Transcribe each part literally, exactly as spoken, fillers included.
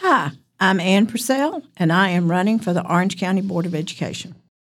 Hi, I'm Ann Purcell, and I am running for the Orange County Board of Education.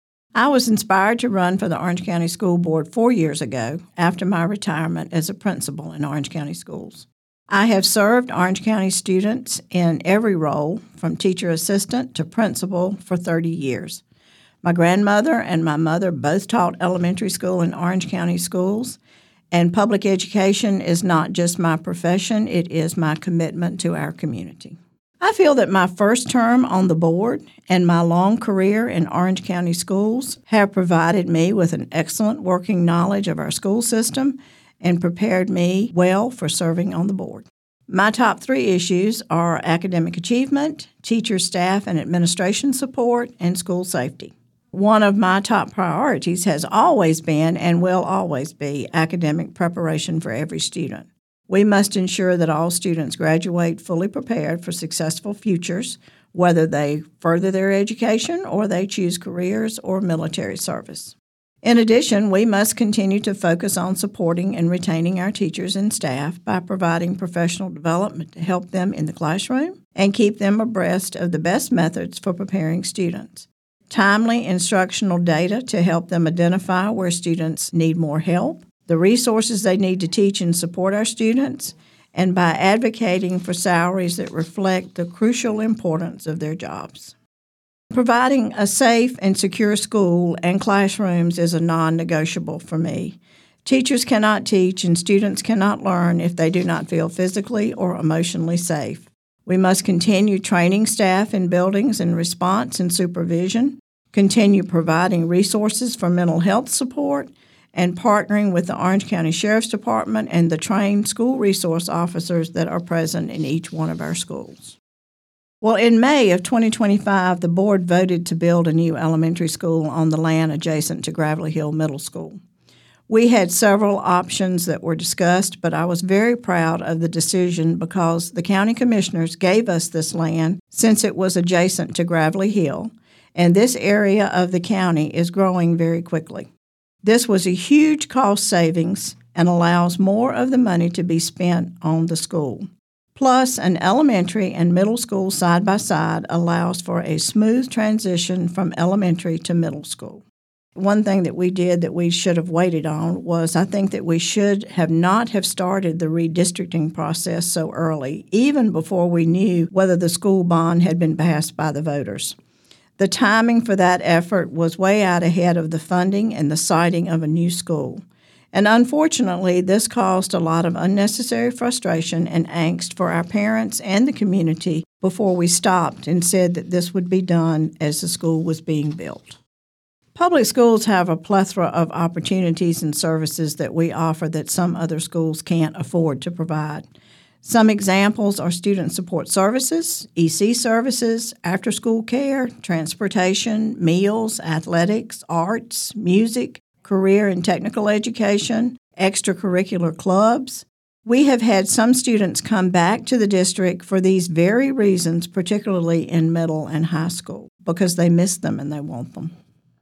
I was inspired to run for the Orange County School Board four years ago after my retirement as a principal in Orange County Schools. I have served Orange County students in every role, from teacher assistant to principal, for thirty years. My grandmother and my mother both taught elementary school in Orange County schools, and public education is not just my profession, it is my commitment to our community. I feel that my first term on the board and my long career in Orange County schools have provided me with an excellent working knowledge of our school system and prepared me well for serving on the board. My top three issues are academic achievement, teacher, staff, and administration support, and school safety. One of my top priorities has always been and will always be academic preparation for every student. We must ensure that all students graduate fully prepared for successful futures, whether they further their education or they choose careers or military service. In addition, we must continue to focus on supporting and retaining our teachers and staff by providing professional development to help them in the classroom and keep them abreast of the best methods for preparing students. Timely instructional data to help them identify where students need more help, the resources they need to teach and support our students, and by advocating for salaries that reflect the crucial importance of their jobs. Providing a safe and secure school and classrooms is a non-negotiable for me. Teachers cannot teach and students cannot learn if they do not feel physically or emotionally safe. We must continue training staff in buildings in response and supervision, continue providing resources for mental health support, and partnering with the Orange County Sheriff's Department and the trained school resource officers that are present in each one of our schools. Well, in May of twenty twenty-five, the board voted to build a new elementary school on the land adjacent to Gravelly Hill Middle School. We had several options that were discussed, but I was very proud of the decision because the county commissioners gave us this land since it was adjacent to Gravelly Hill, and this area of the county is growing very quickly. This was a huge cost savings and allows more of the money to be spent on the school. Plus, an elementary and middle school side by side allows for a smooth transition from elementary to middle school. One thing that we did that we should have waited on was I think that we should have not have started the redistricting process so early, even before we knew whether the school bond had been passed by the voters. The timing for that effort was way out ahead of the funding and the siting of a new school. And unfortunately, this caused a lot of unnecessary frustration and angst for our parents and the community before we stopped and said that this would be done as the school was being built. Public schools have a plethora of opportunities and services that we offer that some other schools can't afford to provide. Some examples are student support services, E C services, after-school care, transportation, meals, athletics, arts, music, career and technical education, extracurricular clubs. We have had some students come back to the district for these very reasons, particularly in middle and high school, because they miss them and they want them.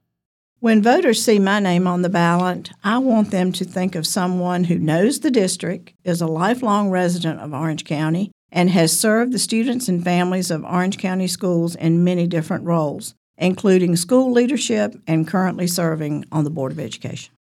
When voters see my name on the ballot, I want them to think of someone who knows the district, is a lifelong resident of Orange County, and has served the students and families of Orange County schools in many different roles, including school leadership and currently serving on the Board of Education.